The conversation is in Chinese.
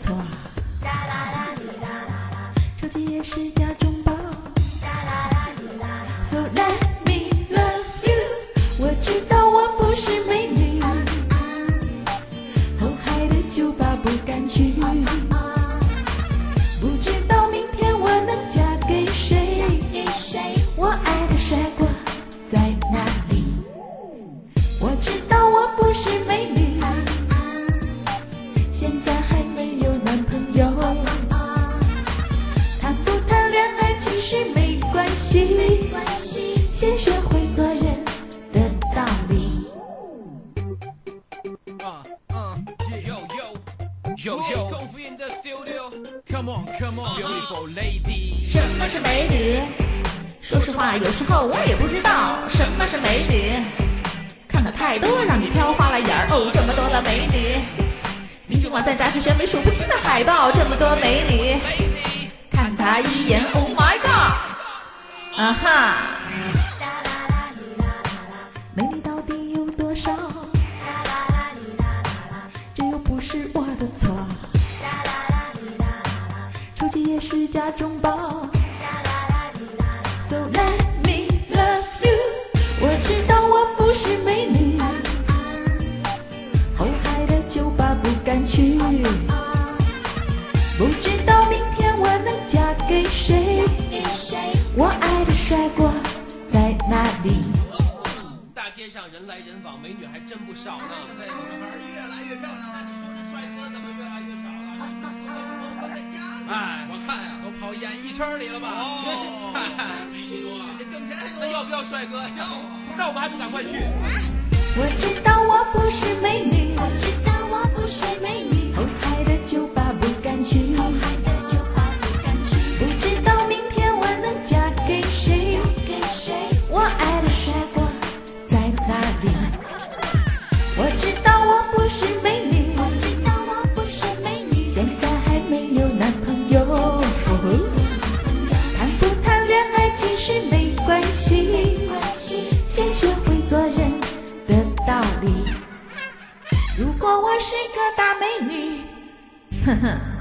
错。超级也是家中宝。So let me love you。我知道我不是美女，后海的酒吧不敢去。不知道明天我能嫁给谁，我爱的帅哥在哪里？我知道我不是美女，现在还没有男朋友。谈不谈恋爱其实没关系，先学会做人的道理。什么是美女？说实话，有时候我也不知道什么是美女。看了太多让你挑花了眼儿，哦，这么多的美女。明星网站杂志选美数不清的海报，这么多美女。看她一眼 ，Oh my god！ 啊哈！美丽到底有多少？这又不是我的错。手机也是家中宝。So let me love you。我知道我不是美女，后海的酒吧不敢去。不知道明天我能嫁给谁，我爱的帅哥在哪里？ 大街上人来人往，美女还真不少呢。现在女孩越来越漂亮了，你说这帅哥怎么越来越少了？都在家里。哎，我看呀，都跑演艺圈里了吧？哦，西多，挣钱还多。那要不要帅哥？要啊。那我们还不赶快去？ 我知道我不是美女，我知道我不是美女，后海的酒吧不敢去，后海的酒吧不敢去。不知道明天我能嫁给谁，我爱的帅哥在哪里？我知道我不是美女，我知道我不是美女，现在还没有男朋友。谈不谈恋爱其实没关系，先学会做人的道理。如果我是个大美女，哼哼。